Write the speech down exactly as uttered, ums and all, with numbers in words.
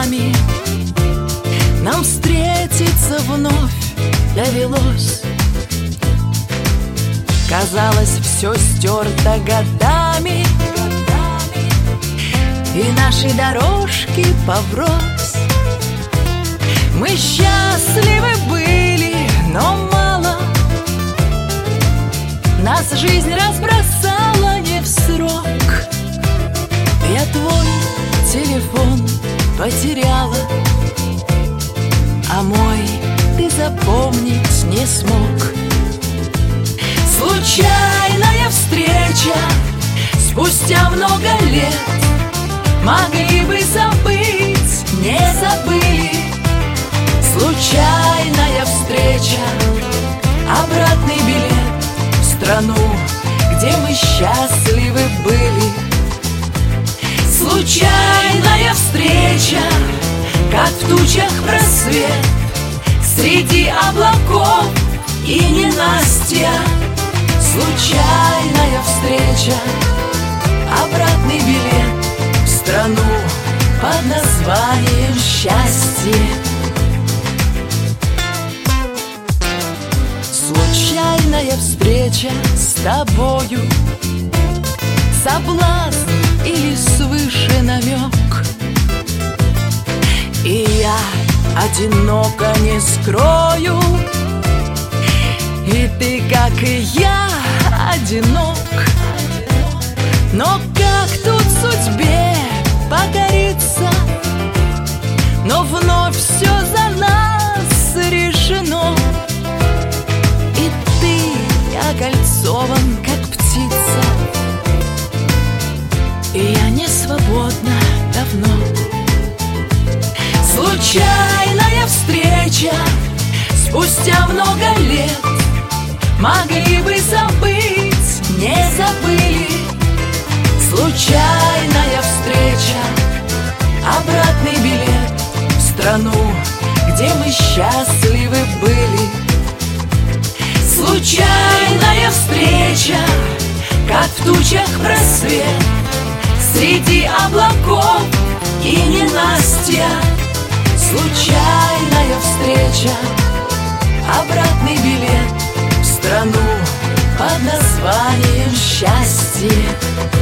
годами нам встретиться вновь довелось. Казалось, все стерто годами, и наши дорожки поврось. Мы счастливы были, но мало. Нас жизнь разбросала не в срок. Я твой телефон потеряла, а мой ты запомнить не смог. Случайная встреча спустя много лет. Могли бы забыть, не забыли. Случайная встреча, обратный билет в страну, где мы счастливы были. Случайная встреча, как в тучах просвет среди облаков и ненастья. Случайная встреча, обратный билет в страну под названием счастье. Случайная встреча с тобою, соблазн или свыше намек, и я одиноко не скрою, и ты, как и я, одинок. Но как тут судьбе покориться? Но вновь все за нас решено, и ты окольцован, как птица, и я не свободна давно. Случайная встреча спустя много лет. Могли бы забыть, не забыли. Случайная встреча, обратный билет в страну, где мы счастливы были. Случайная встреча, как в тучах просвет среди облаков и ненастья. Случайная встреча, обратный билет в страну под названием счастье.